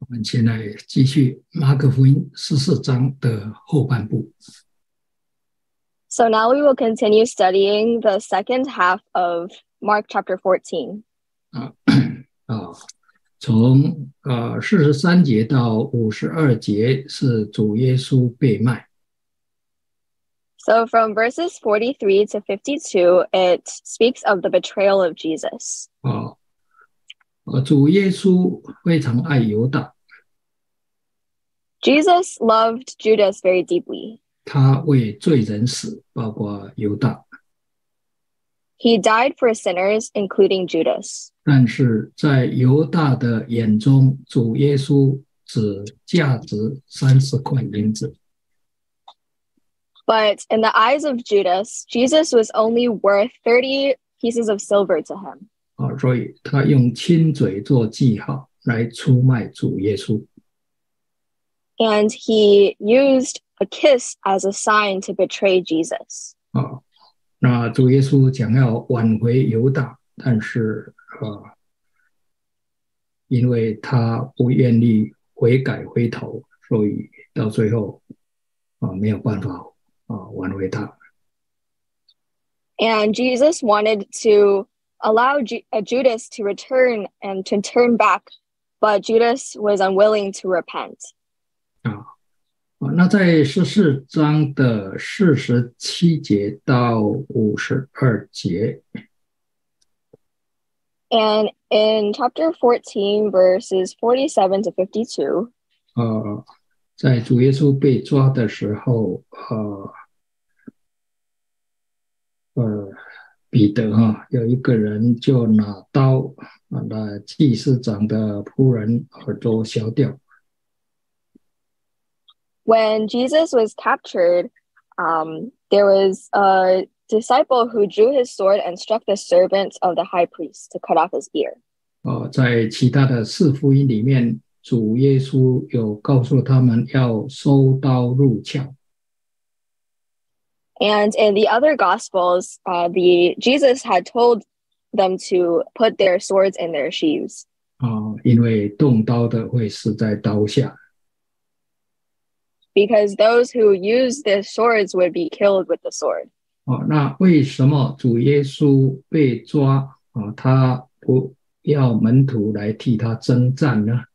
我们现在继续马可福音14章的后半部。 So now we will continue studying the second half of Mark chapter 14. 从43节到52节是主耶稣被卖。 So from verses 43 to 52, it speaks of the betrayal of Jesus. 主耶稣非常爱犹大， Jesus loved Judas very deeply. 他为罪人死，包括犹大。 He died for sinners, including Judas. 但是在犹大的眼中，主耶稣只价值30块银子。 But in the eyes of Judas, Jesus was only worth 30 pieces of silver to him. 所以他用亲嘴做记号来出卖主耶稣。 And he used a kiss as a sign to betray Jesus. 那主耶稣想要挽回犹大，但是因为他不愿意悔改回头，所以到最后没有办法挽回他。 And Jesus wanted to allow Judas to return and to turn back, but Judas was unwilling to repent. 那在14章的47节到52节。 And in chapter 14, verses 47 to 52, 在主耶稣被抓的时候，彼得有一个人就拿刀把祭司长的仆人耳朵削掉。 When Jesus was captured, there was a disciple who drew his sword and struck the servant of the high priest to cut off his ear. 在其他的4福音里面，主耶稣有告诉他们要收刀入鞘。 And in the other gospels, Jesus had told them to put their swords in their sheaths. 因为动刀的会死在刀下。 Because those who use their swords would be killed with the sword. 那为什么主耶稣被抓他不要门徒来替他征战呢？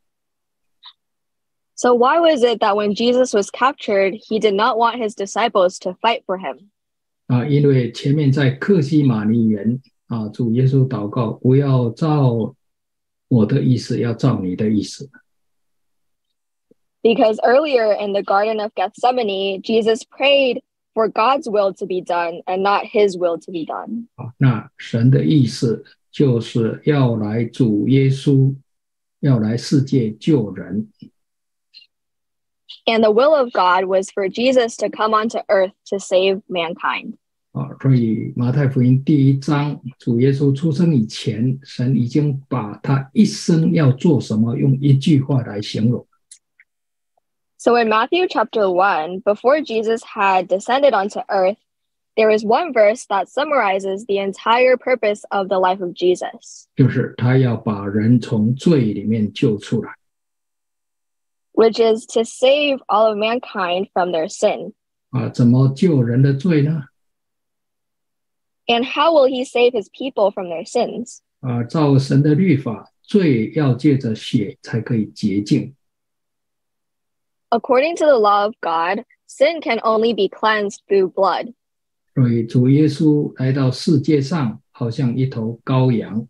So why was it that when Jesus was captured, he did not want his disciples to fight for him? 因为前面在客西马尼园主耶稣祷告，不要照我的意思，要照你的意思。 Because earlier in the Garden of Gethsemane, Jesus prayed for God's will to be done and not his will to be done. 那神的意思就是要来主耶稣，要来世界救人。 And the will of God was for Jesus to come onto earth to save mankind. 所以马太福音第1章，主耶稣出生以前，神已经把他一生要做什么，用一句话来形容。 So in Matthew chapter 1, before Jesus had descended onto earth, there is one verse that summarizes the entire purpose of the life of Jesus. 就是他要把人从罪里面救出来。 Which is to save all of mankind from their sin. 怎么救人的罪呢？ And how will he save his people from their sins? 照神的律法，罪要借着血才可以洁净。 According to the law of God, sin can only be cleansed through blood. 所以主耶稣来到世界上，好像一头羔羊。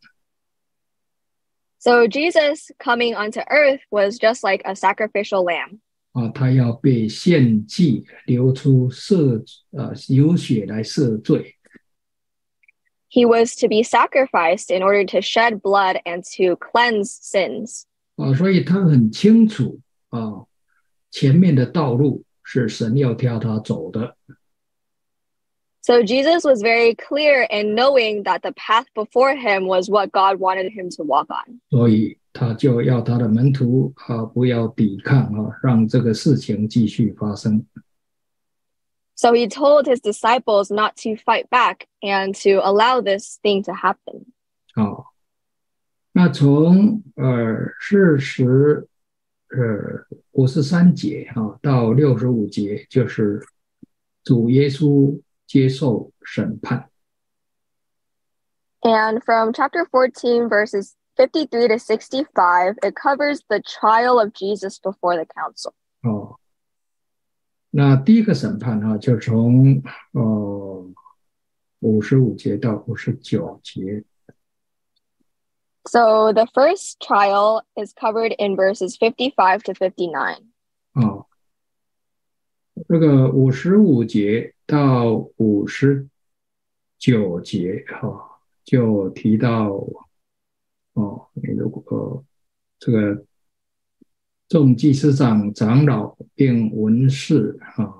So Jesus coming onto earth was just like a sacrificial lamb. 他要被献祭，流出流血来赦罪。 He was to be sacrificed in order to shed blood and to cleanse sins. 所以他很清楚前面的道路是神要挑他走的。 So Jesus was very clear in knowing that the path before him was what God wanted him to walk on. 所以他就要他的门徒不要抵抗让这个事情继续发生。 So he told his disciples not to fight back and to allow this thing to happen. 那从40 53节到65节，就是主耶稣接受审判。 And from chapter 14, verses 53 to 65, it covers the trial of Jesus before the council. 那第一个审判就从55节到59节。 So the first trial is covered in verses 55 to 59. 这个55节到59节就提到这个众祭司长、长老并文士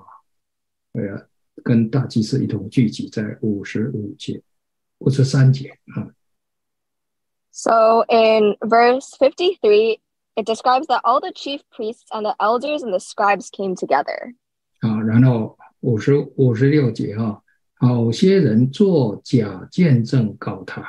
跟大祭司一同聚集在55节、53节。 So in verse 53, it describes that all the chief priests and the elders and the scribes came together. 然后56节好些人作假见证告他。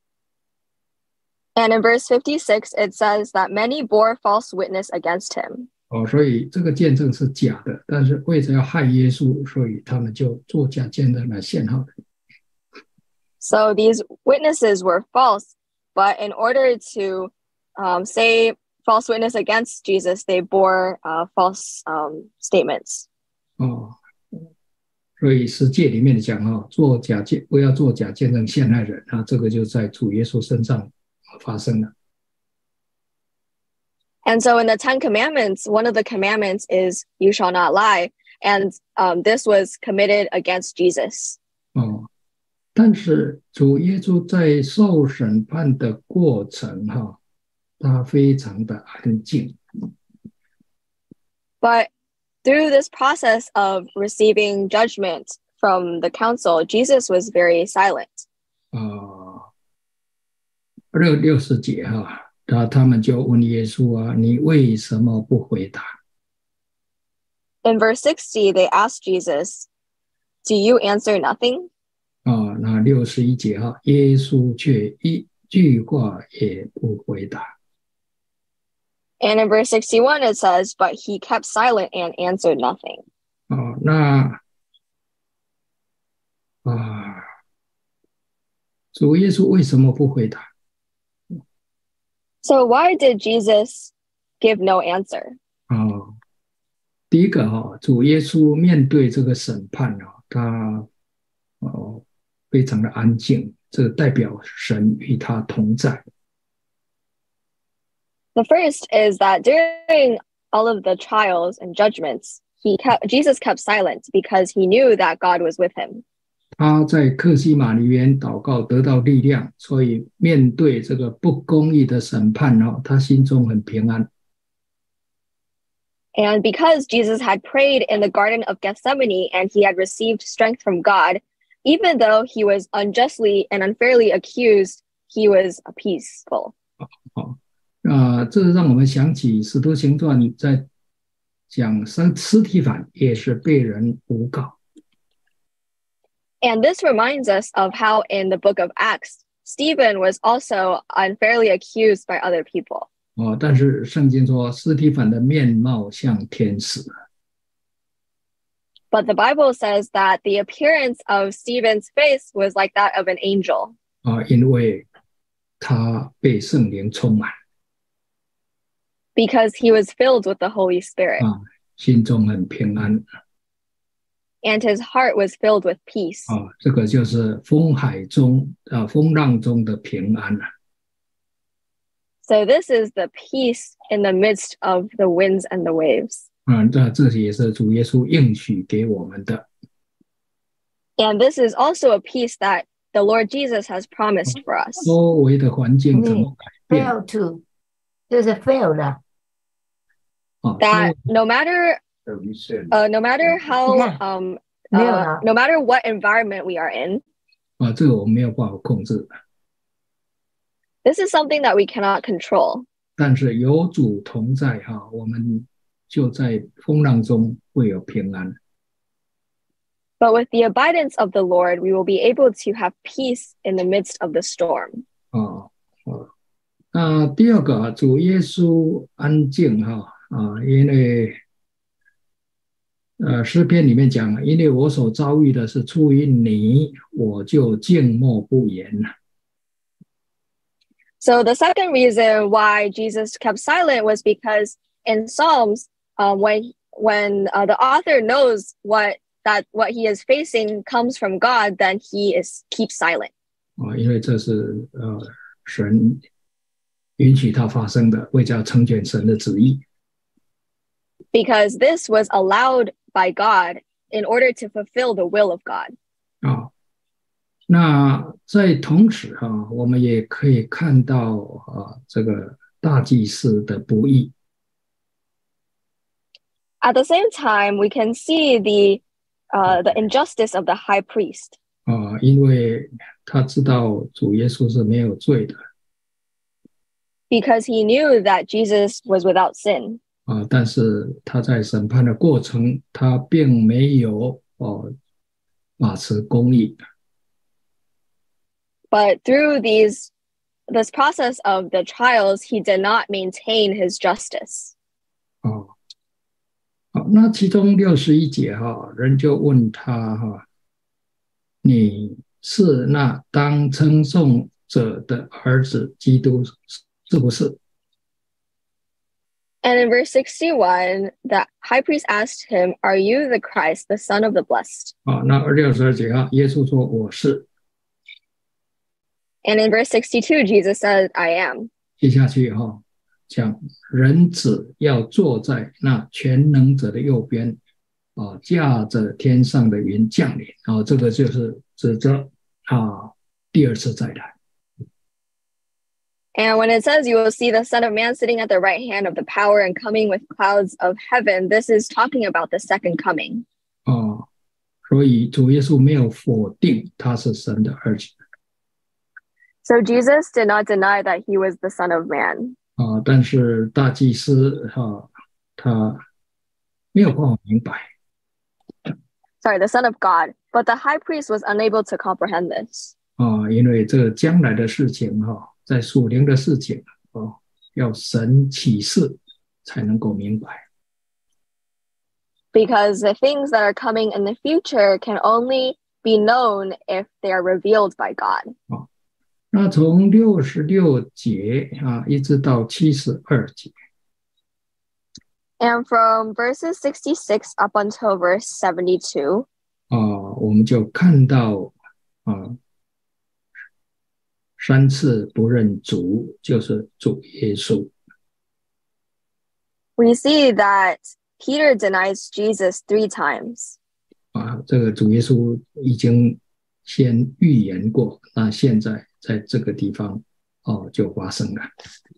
And in verse 56, it says that many bore false witness against him. 所以这个见证是假的，但是为了要害耶稣，所以他们就作假见证来陷害。 So these witnesses were false, but in order to say false witness against Jesus, they bore false statements. 所以十诫里面讲不要做假见证陷害人这个就在主耶稣身上发生了。 And so in the 10 Commandments, one of the commandments is you shall not lie. And this was committed against Jesus. 但是主耶稣在受审判的过程他非常的安静。 But through this process of receiving judgment from the council, Jesus was very silent. 60节他们就问耶稣你为什么不回答？ In verse 60, they asked Jesus, "Do you answer nothing?" 那61节耶稣却一句话也不回答。 And in verse 61, it says, "But he kept silent and answered nothing." 主耶稣为什么不回答？ So why did Jesus give no answer? 第一个主耶稣面对这个审判他非常的安静，这代表神与他同在。 The first is that during all of the trials and judgments, Jesus kept silent because he knew that God was with him. 他在客西马尼园祷告得到力量，所以面对这个不公义的审判他心中很平安。 And because Jesus had prayed in the Garden of Gethsemane and he had received strength from God, even though he was unjustly and unfairly accused, he was peaceful. 这让我们想起《使徒行传》在讲司提反也是被人诬告。 And this reminds us of how in the book of Acts, Stephen was also unfairly accused by other people. 但是圣经说司提反的面貌像天使。 But the Bible says that the appearance of Stephen's face was like that of an angel. 因为他被圣灵充满。 Because he was filled with the Holy Spirit. 心中很平安。 And his heart was filled with peace. 这个就是风浪中的平安。 So this is the peace in the midst of the winds and the waves. 这也是主耶稣应许给我们的。 And this is also a peace that the Lord Jesus has promised for us. 周围的环境怎么改变 fail to 就是 fail 的。 That no matter how no matter what environment we are in, 这个我们没有办法控制。 This is something that we cannot control. 但是有主同在我们就在风浪中会有平安。 But with the abidance of the Lord, we will be able to have peace in the midst of the storm. 第二个主耶稣安静因为诗篇里面讲，因为我所遭遇的是出于你，我就静默不言。 So the second reason why Jesus kept silent was because in Psalms, when the author knows what he is facing comes from God, then he keeps silent. 因为这是神允许它发生的，为叫成全神的旨意。 Because this was allowed by God in order to fulfill the will of God. 那在同时我们也可以看到这个大祭司的不义。 At the same time, we can see the injustice of the high priest. 因为他知道主耶稣是没有罪的。 Because he knew that Jesus was without sin. 但是他在审判的过程，他并没有把持公义。 But through this process of the trials, he did not maintain his justice. 那其中61节人就问他你是那当称颂者的儿子基督是不是？ And in verse 61, the high priest asked him, "Are you the Christ, the Son of the Blessed?" 那62节耶稣说我是。 And in verse 62, Jesus said, "I am." 接下去讲人子要坐在那全能者的右边，驾着天上的云降临。这个就是指着第二次再来。 And when it says you will see the Son of Man sitting at the right hand of the power and coming with clouds of heaven, this is talking about the second coming. 所以主耶稣没有否定他是神的儿子。 So Jesus did not deny that he was the Son of Man. 但是大祭司他没有办法明白。 Sorry, the Son of God. But the high priest was unable to comprehend this. 因为这将来的事情在属灵的事情要神启示才能够明白。 Because the things that are coming in the future can only be known if they are revealed by God. 那从66节一直到72节。 And from verses 66 up until verse 72, 我们就看到3次不认主，就是主耶稣。 we see that Peter denies Jesus 3 times. 这个主耶稣已经先预言过，那现在在这个地方就发生了。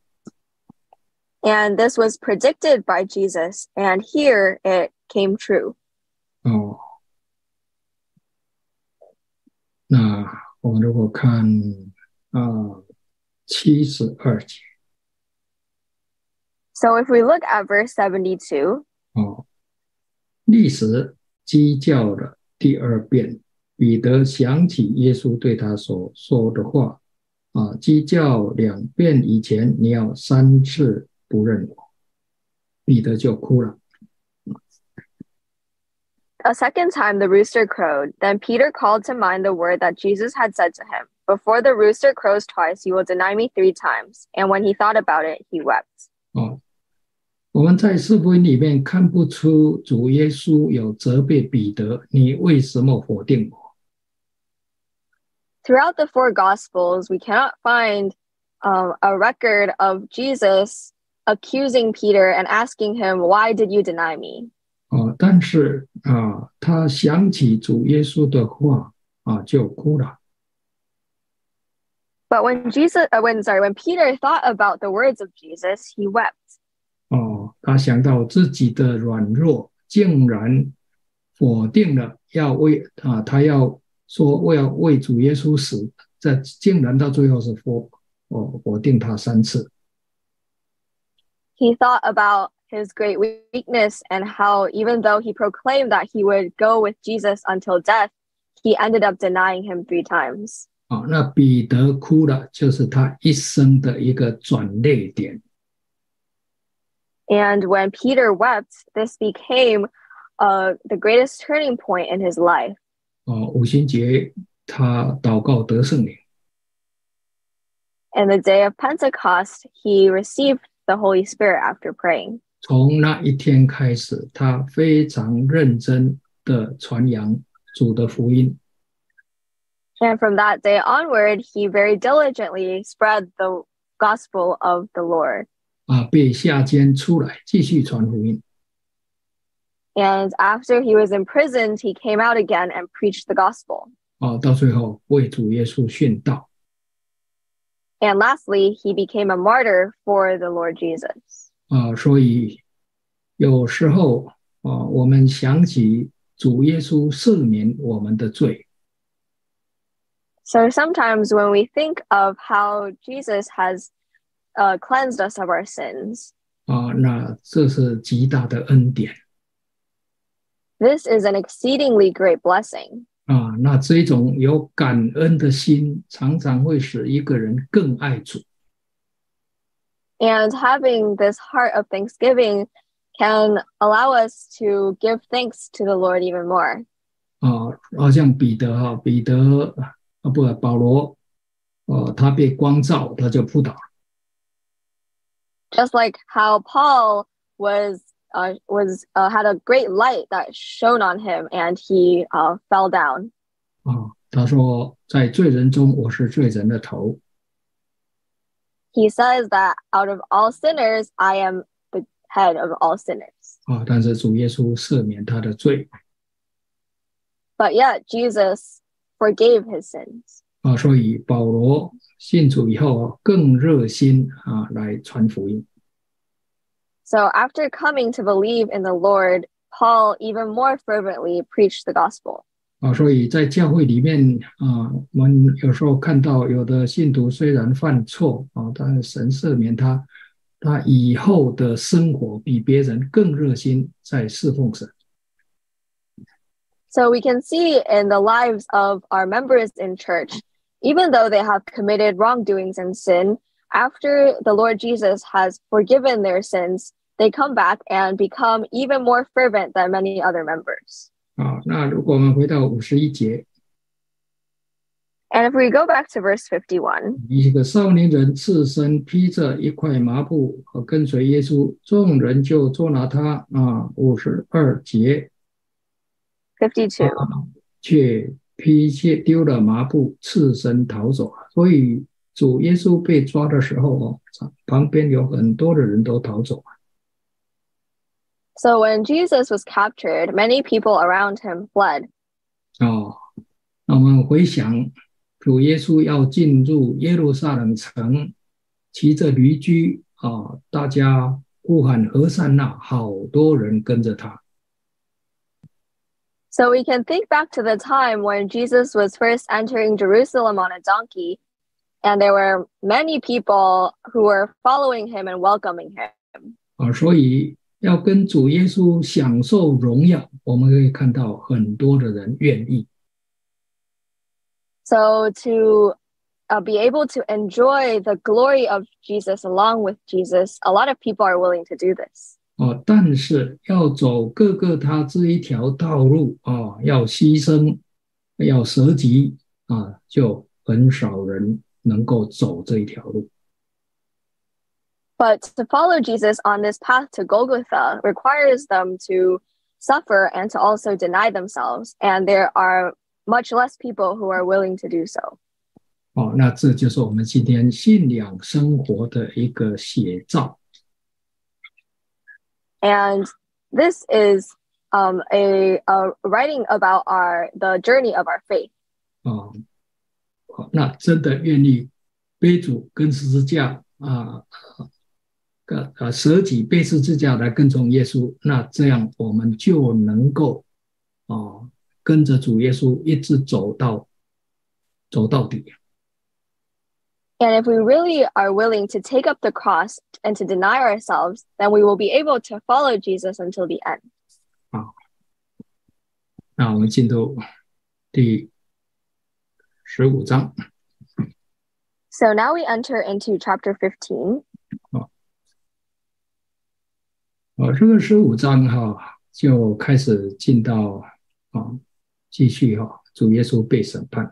And this was predicted by Jesus, and here it came true. 那我们如果看72节。 So if we look at verse 72, 历史鸡叫了第2遍，彼得想起耶稣对他所说的话，鸡叫2遍以前，你要3次不认我，彼得就哭了。 A second time the rooster crowed. Then Peter called to mind the word that Jesus had said to him, "Before the rooster crows twice, you will deny me 3 times." And when he thought about it, he wept. 我们在四福音里面看不出主耶稣有责备彼得，你为什么否定我？ Throughout the 4 Gospels, we cannot find a record of Jesus accusing Peter and asking him, "Why did you deny me?" 但是他想起主耶稣的话就哭了。 But when Peter thought about the words of Jesus, he wept. 他想到自己的软弱，竟然否定了他要说我要为主耶稣死，竟然到最后是否定他3次。 He thought about his great weakness and how even though he proclaimed that he would go with Jesus until death, he ended up denying him 3 times. 那彼得哭了，就是他一生的一个转捩点。 And when Peter wept, this became the greatest turning point in his life. 五旬节他祷告得圣灵。 And the day of Pentecost, he received the Holy Spirit after praying. 从那一天开始，他非常认真的传扬主的福音。 And from that day onward, he very diligently spread the gospel of the Lord. 被下监出来，继续传福音。 And after he was imprisoned, he came out again and preached the gospel. 到最后为主耶稣殉道。 And lastly, he became a martyr for the Lord Jesus. 所以有时候我们想起主耶稣赦免我们的罪。 So sometimes when we think of how Jesus has cleansed us of our sins, 那这是极大的恩典。 this is an exceedingly great blessing. 那这种有感恩的心，常常会使一个人更爱主。 And having this heart of thanksgiving can allow us to give thanks to the Lord even more. 好像保罗，他被光照，他就扑倒了。 Just like how Paul had a great light that shone on him, and he fell down. 他说，在罪人中，我是罪人的头。 He says that out of all sinners, I am the head of all sinners. 但是主耶稣赦免他的罪。 But yet Jesus forgave his sins. 所以保罗信主以后更热心来传福音。 So after coming to believe in the Lord, Paul even more fervently preached the gospel. 所以在教会里面我们有时候看到有的信徒虽然犯错但是神赦免他以后的生活比别人更热心在侍奉神。 So we can see in the lives of our members in church, even though they have committed wrongdoings and sin, after the Lord Jesus has forgiven their sins, they come back and become even more fervent than many other members. 那如果我们回到51节， And if we go back to verse 51, 一个少年人赤身披着一块麻布跟随耶稣，众人就捉拿他。52节， 52. 却披卸丢了麻布，赤身逃走。所以主耶稣被抓的时候旁边有很多的人都逃走。 So when Jesus was captured, many people around him fled. 那我们回想主耶稣要进入耶路撒冷城，骑着驴驹大家呼喊和散那，好多人跟着他。 So we can think back to the time when Jesus was first entering Jerusalem on a donkey, and there were many people who were following him and welcoming him. 所以要跟主耶稣享受荣耀，我们可以看到很多的人愿意。 So to be able to enjoy the glory of Jesus along with Jesus, a lot of people are willing to do this. 但是要走各个他这一条道路要牺牲，要舍己就很少人能够走这一条路。 But to follow Jesus on this path to Golgotha requires them to suffer and to also deny themselves, and there are much less people who are willing to do so. 那这就是我们今天信仰生活的一个写照。 And this is a writing about the journey of our faith. 那真的愿意背主跟十字架舍己背十字架来跟从耶稣，那这样我们就能够跟着主耶稣一直走到底。 And if we really are willing to take up the cross and to deny ourselves, then we will be able to follow Jesus until the end. 那我们进入第15章。 So now we enter into chapter 15. 这个15章就开始进到继续主耶稣被审判。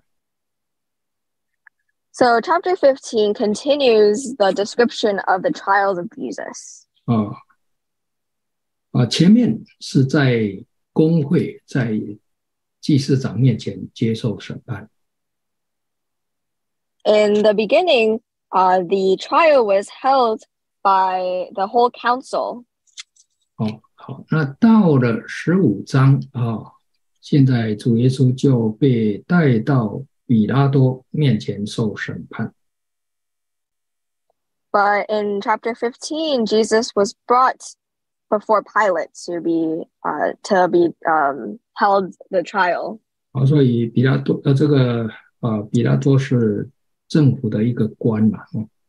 So chapter 15 continues the description of the trials of Jesus. 前面是在公会在祭司长面前接受审判。 In the beginning, the trial was held by the whole council. 好，那到了15章现在主耶稣就被带到比拉多面前受审判。 But in chapter 15, Jesus was brought before Pilate to be held the trial. 所以比拉多比拉多是政府的一个官嘛。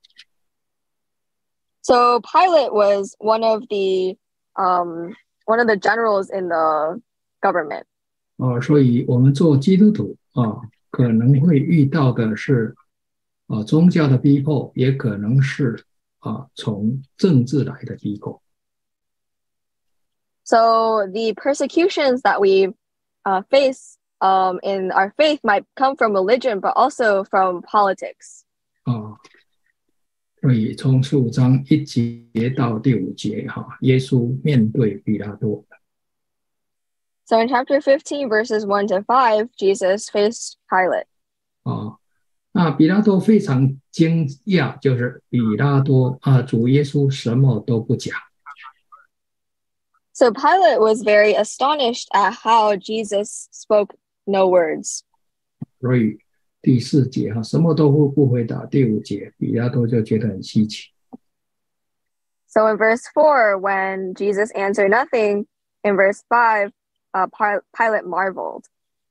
So Pilate was one of the generals in the government. 所以我们做基督徒可能会遇到的是宗教的逼迫，也可能是从政治来的逼迫。 So the persecutions that we face in our faith might come from religion, but also from politics. 所以从15章1节到第5节耶稣面对比拉多。 So in chapter 15, verses 1 to 5, Jesus faced Pilate. 那比拉多非常惊讶，就是比拉多主耶稣什么都不讲。 So Pilate was very astonished at how Jesus spoke no words. 所以第4节什么都不回答，第5节比拉多就觉得很稀奇。 So in verse 4, when Jesus answered nothing, in verse 5, Pilate marveled.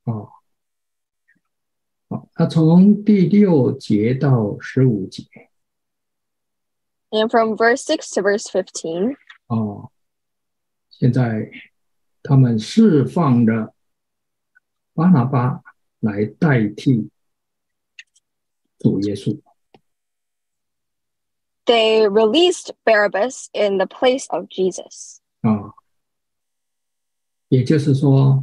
那从第6节到15节 And from verse 6 to verse 15, 现在他们释放了巴拿巴来代替主耶稣。 They released Barabbas in the place of Jesus. 也就是说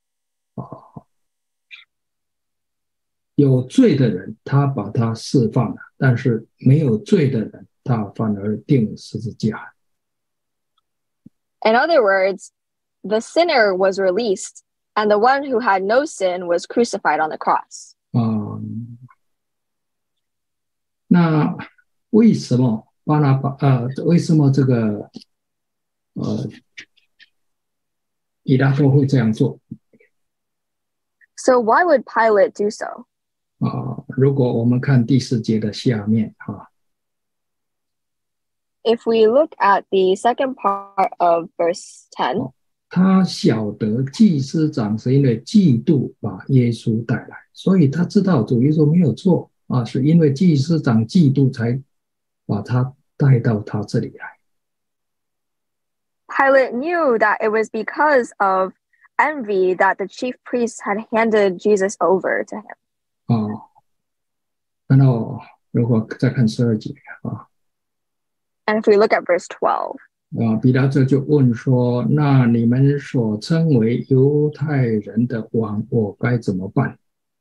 有罪的人他把他释放了，但是没有罪的人他反而钉十字架。 In other words, the sinner was released, and the one who had no sin was crucified on the cross. 那为什么为什么这个比拉多会这样做？ So why would Pilate do so? 如果我们看第4节的下面 If we look at the second part of verse 10, 他晓得祭司长是因为嫉妒把耶稣带来，所以他知道主耶稣没有错是因为祭司长嫉妒才把他带到他这里来。 Pilate knew that it was because of envy that the chief priests had handed Jesus over to him. 然后如果再看12节 And if we look at verse 12, 比拉多就问说，那你们所称为犹太人的王，我该怎么办？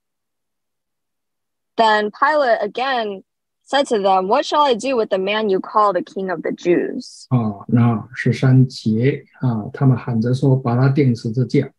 Then Pilate again said to them, What shall I do with the man you call the king of the Jews? 那13节他们喊着说，把他钉十字架。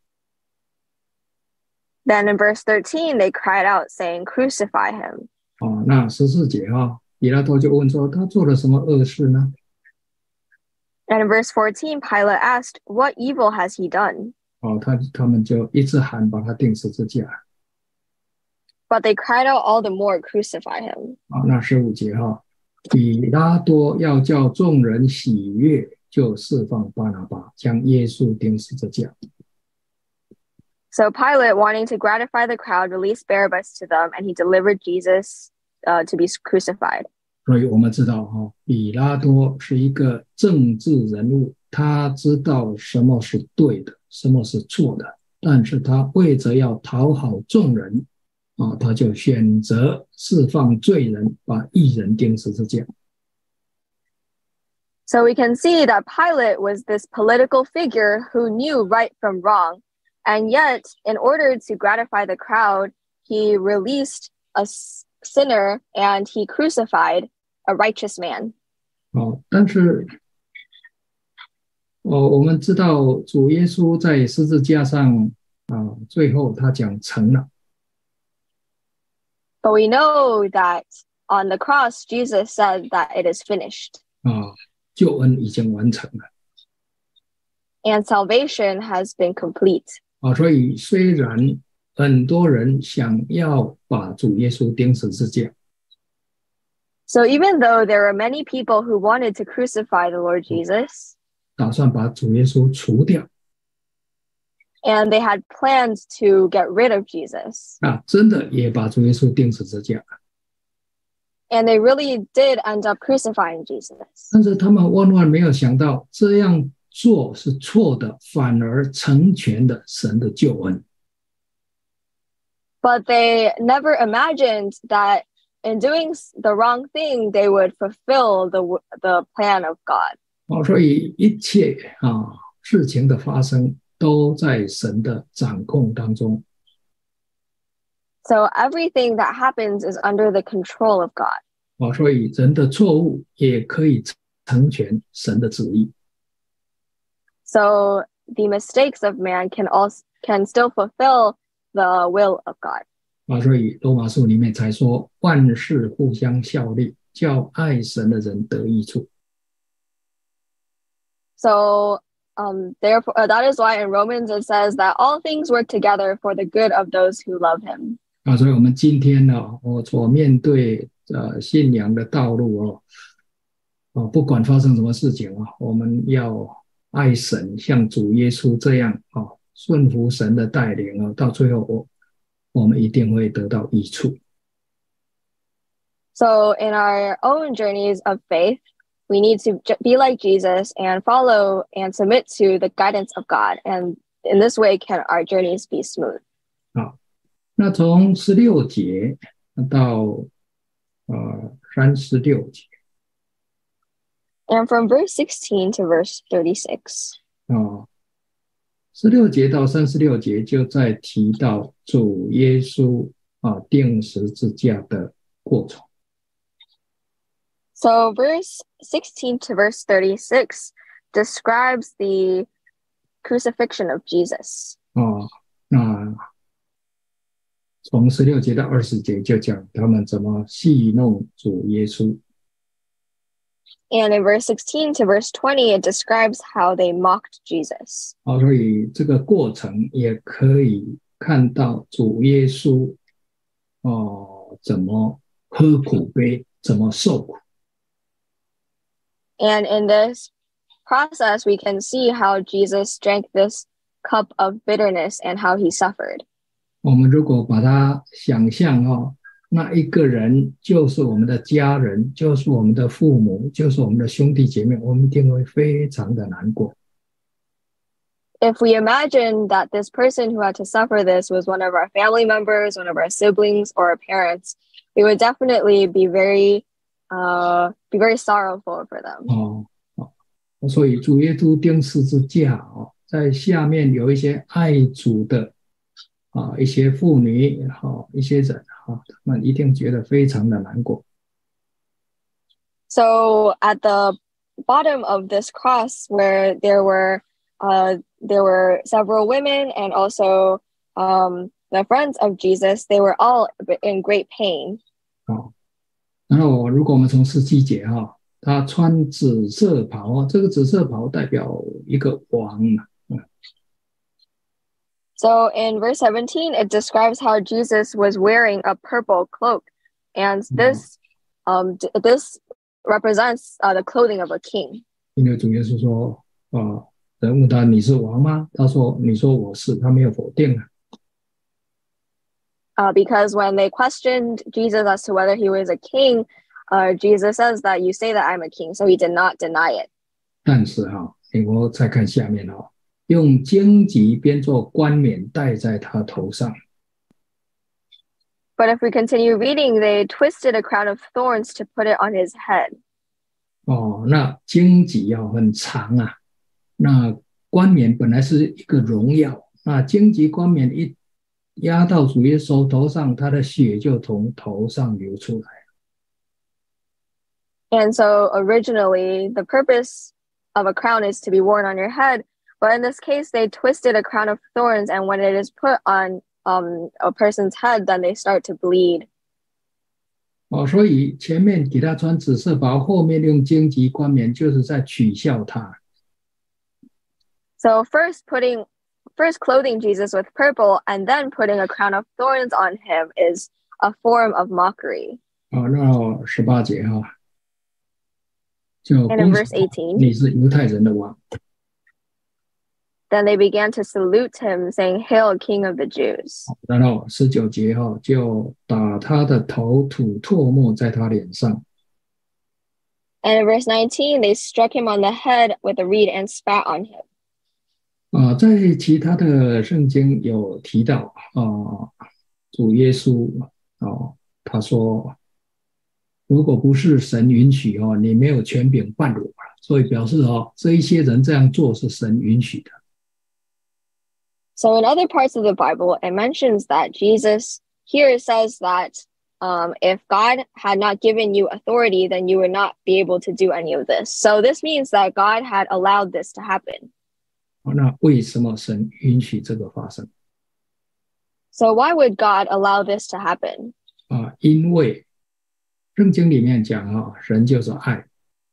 Then in verse 13, they cried out, saying, Crucify him. 那14节比拉多就问说，他做了什么恶事呢？ And in verse 14, Pilate asked, What evil has he done? 他们就一直喊把他钉十字架。 But they cried out all the more, Crucify him. 那15节比拉多要叫众人喜悦，就释放巴拿巴，将耶稣钉十字架。 So Pilate, wanting to gratify the crowd, released Barabbas to them, and he delivered Jesus to be crucified. 所以我们知道比拉多是一个政治人物，他知道什么是对的，什么是错的，但是他为着要讨好众人他就选择释放罪人，把义人钉十字架。 So we can see that Pilate was this political figure who knew right from wrong. And yet, in order to gratify the crowd, he released a sinner and he crucified a righteous man. 但是我们知道主耶稣在十字架上最后他讲成了。 But we know that on the cross, Jesus said that it is finished. 救恩已经完成了。 And salvation has been complete. 所以虽然很多人想要把主耶稣钉十字架， So even though there are many people who wanted to crucify the Lord Jesus, 打算把主耶稣除掉， and they had plans to get rid of Jesus, 真的也把主耶稣钉十字架， and they really did end up crucifying Jesus. 但是他们万万没有想到这样做是错的，反而成全了神的救恩。 But they never imagined that in doing the wrong thing, they would fulfill the plan of God. 所以一切事情的发生都在神的掌控当中。 So everything that happens is under the control of God. 所以人的错误也可以成全神的旨意。 So the mistakes of man can still fulfill the will of God. 所以罗马书里面才说万事互相效力，叫爱神的人得益处。 So therefore, that is why in Romans it says that all things work together for the good of those who love him. 所以我们今天我所面对信仰的道路不管发生什么事情我们要爱神，像主耶稣这样顺服神的带领到最后我们一定会得到益处。 So in our own journeys of faith, we need to be like Jesus and follow and submit to the guidance of God. And in this way, can our journeys be smooth. 那从16节到36节 And from verse 16 to verse 36. 16节到36节就在提到主耶稣钉十字架的过程。 So verse 16 to verse 36 describes the crucifixion of Jesus. 那从16节到20节就讲他们怎么戏弄主耶稣。 And in verse 16 to verse 20, it describes how they mocked Jesus. 所以这个过程也可以看到主耶稣怎么喝苦杯，怎么受苦。 And in this process, we can see how Jesus drank this cup of bitterness and how he suffered. 我们如果把它想象那一个人就是我们的家人，就是我们的父母，就是我们的兄弟姐妹，我们一定会非常的难过。 If we imagine that this person who had to suffer this was one of our family members, one of our siblings, or our parents, we would definitely be very sorrowful for them. 所以主耶稣钉十字架在下面有一些爱主的一些妇女一些人他们一定觉得非常的难过。 So at the bottom of this cross, where there were several women and also the friends of Jesus, they were all in great pain. 然后如果我们从17节他穿紫色袍，这个紫色袍代表一个王。 So in verse 17, it describes how Jesus was wearing a purple cloak, and this represents the clothing of a king. 因为主耶稣说人问他你是王吗？他说你说我是，他没有否定。 Because when they questioned Jesus as to whether he was a king, Jesus says that you say that I'm a king, so he did not deny it. 但是我再看下面用荆棘编作冠冕戴在他头上。 But if we continue reading, they twisted a crown of thorns to put it on his head. 那荆棘很长啊，那冠冕本来是一个荣耀，那荆棘冠冕一压到主耶稣头上，他的血就从头上流出来。 And so originally, the purpose of a crown is to be worn on your head. But in this case, they twisted a crown of thorns. And when it is put on a person's head, then they start to bleed. 所以前面给他穿紫色袍，后面用荆棘冠冕，就是在取笑他。 So first clothing Jesus with purple and then putting a crown of thorns on him is a form of mockery. 那18节就 And in verse 18, 你是犹太人的王。 Then they began to salute him, saying, Hail, King of the Jews. 然后19节就打他的头，吐唾沫在他脸上。 And in verse 19, they struck him on the head with a reed and spat on him. 在其他的圣经有提到主耶稣他说，如果不是神允许你没有权柄办我，所以表示这一些人这样做是神允许的。 So in other parts of the Bible, it mentions that Jesus here says that if God had not given you authority, then you would not be able to do any of this. So this means that God had allowed this to happen. 那为什么神允许这个发生？ So why would God allow this to happen? 因为圣经里面讲神就是爱。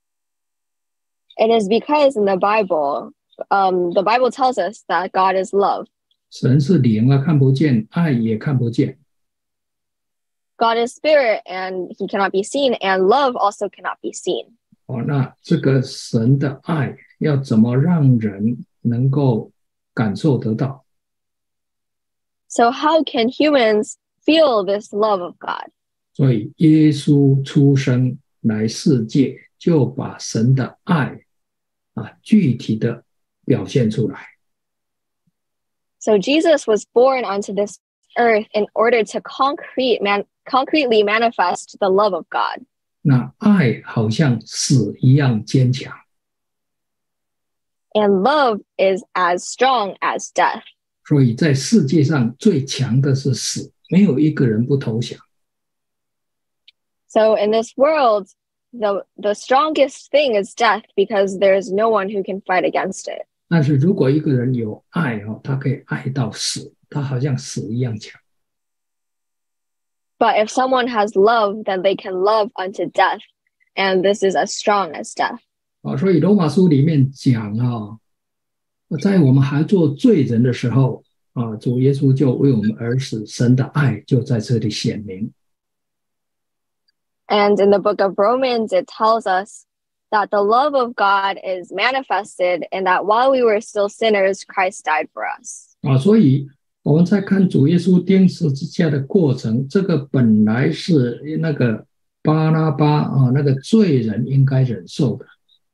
It is because in the Bible tells us that God is love. 神是灵看不见，爱也看不见。 God is spirit and he cannot be seen, and love also cannot be seen. 那这个神的爱要怎么让人能够感受得到？ So how can humans feel this love of God? 所以耶稣出生来世界，就把神的爱具体的表现出来。 So Jesus was born onto this earth in order to concretely manifest the love of God. 那爱好像死一样坚强。 And love is as strong as death. 所以在世界上最强的是死，没有一个人不投降。 So in this world, the strongest thing is death because there is no one who can fight against it. 但是如果一个人有爱他可以爱到死，他好像死一样强。 But if someone has love, then they can love unto death, and this is as strong as death. 所以罗马书里面讲在我们还做罪人的时候主耶稣就为我们而死，神的爱就在这里显明。 And in the book of Romans, it tells us that the love of God is manifested and that while we were still sinners, Christ died for us. 所以我们在看主耶稣钉十字架的过程，这个本来是那个巴拉巴那个罪人应该忍受的。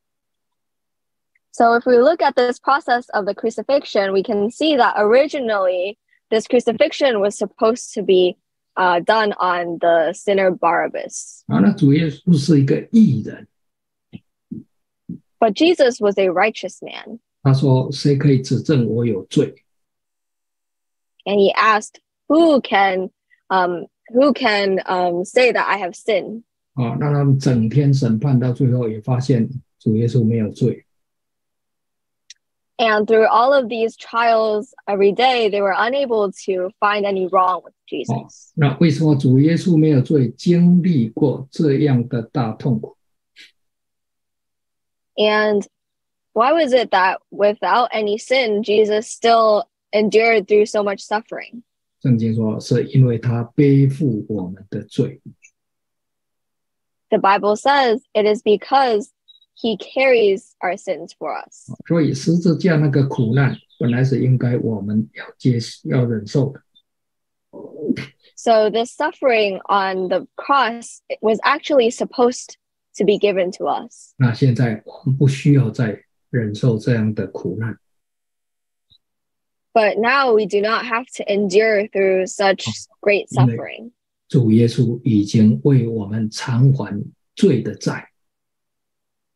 So if we look at this process of the crucifixion, we can see that originally this crucifixion was supposed to be done on the sinner Barabbas. 那主耶稣是一个义人。 But Jesus was a righteous man. 他说：“谁可以指证我有罪？” And he asked, "Who can say that I have sinned?" 那他们整天审判到最后，也发现主耶稣没有罪。 And through all of these trials every day, they were unable to find any wrong with Jesus. 那为什么主耶稣没有罪，经历过这样的大痛苦？ And why was it that without any sin, Jesus still endured through so much suffering? 圣经说，是因为他背负我们的罪。 The Bible says it is because he carries our sins for us. 所以十字架那个苦难，本来是应该我们要忍受的。 So this suffering on the cross was actually supposed to be given to us. 那现在我们不需要再忍受这样的苦难。 But now we do not have to endure through such great suffering. 主耶稣已经为我们偿还罪的债。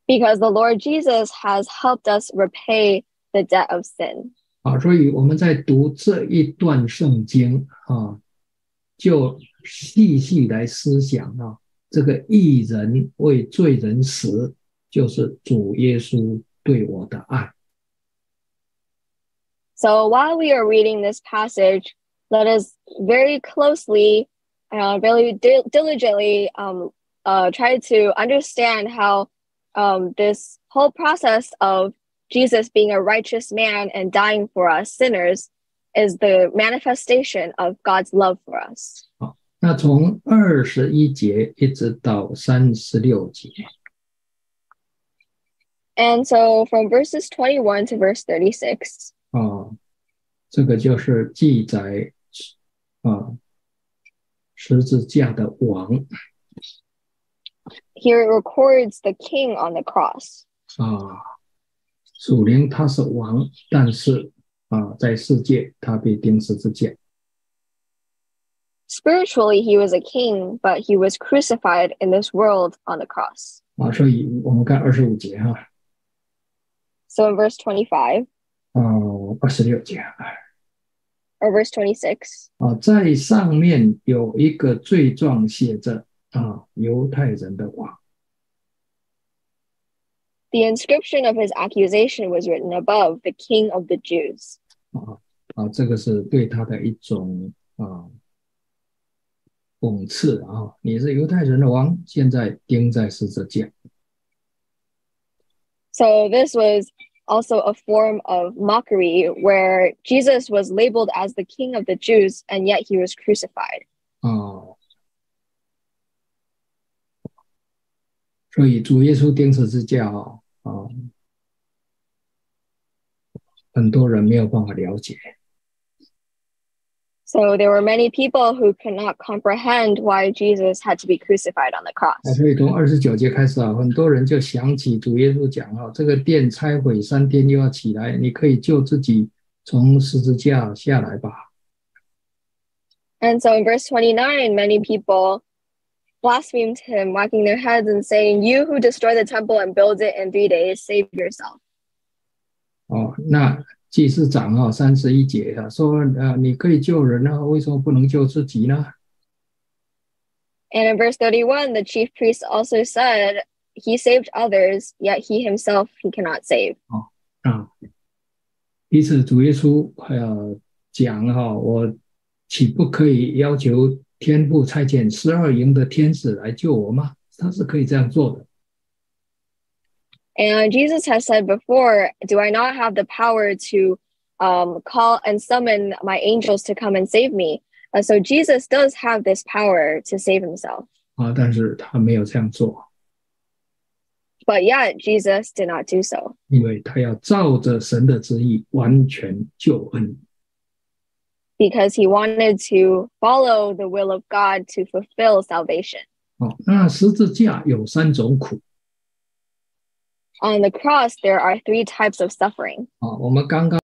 Because the Lord Jesus has helped us repay the debt of sin. 所以我们在读这一段圣经就细细来思想这个义人为罪人死，就是主耶稣对我的爱。 So while we are reading this passage, let us very closely, very diligently try to understand how this whole process of Jesus being a righteous man and dying for us sinners is the manifestation of God's love for us. 那从21节一直到36节。 And so from verses 21 to verse 36. 这个就是记载十字架的王。 Here it records the king on the cross. 属灵他是王，但是在世界他被钉十字架。 Spiritually, he was a king, but he was crucified in this world on the cross. 所以我们看25节 So in verse 25, 26节 or verse 26, 在上面有一个罪状写着犹太人的王。 The inscription of his accusation was written above, the King of the Jews. 这个是对他的一种讽刺你是犹太人的王，现在钉在十字架。 So this was also a form of mockery where Jesus was labeled as the King of the Jews, and yet he was crucified. 所以主耶稣钉十字架很多人没有办法了解。 So there were many people who could not comprehend why Jesus had to be crucified on the cross. 所以从29节开始很多人就想起主耶稣讲这个殿拆毁3天又要起来，你可以救自己从十字架下来吧。 And so in verse 29, many people blasphemed him, wagging their heads and saying, "You who destroy the temple and build it in 3 days, save yourself." 那祭司长31节说你可以救人为什么不能救自己呢？ And in verse 31, the chief priest also said, "He saved others, yet he himself he cannot save." 因此主耶稣讲我岂不可以要求天父差遣12营的天使来救我吗？他是可以这样做的。 And Jesus has said before, "Do I not have the power to call and summon my angels to come and save me?" So Jesus does have this power to save himself. 但是他没有这样做。 But yet Jesus did not do so. 因为他要照着神的旨意完全救恩。 Because he wanted to follow the will of God to fulfill salvation. 那十字架有3种苦。 On the cross, there are 3 types of suffering. 我们刚刚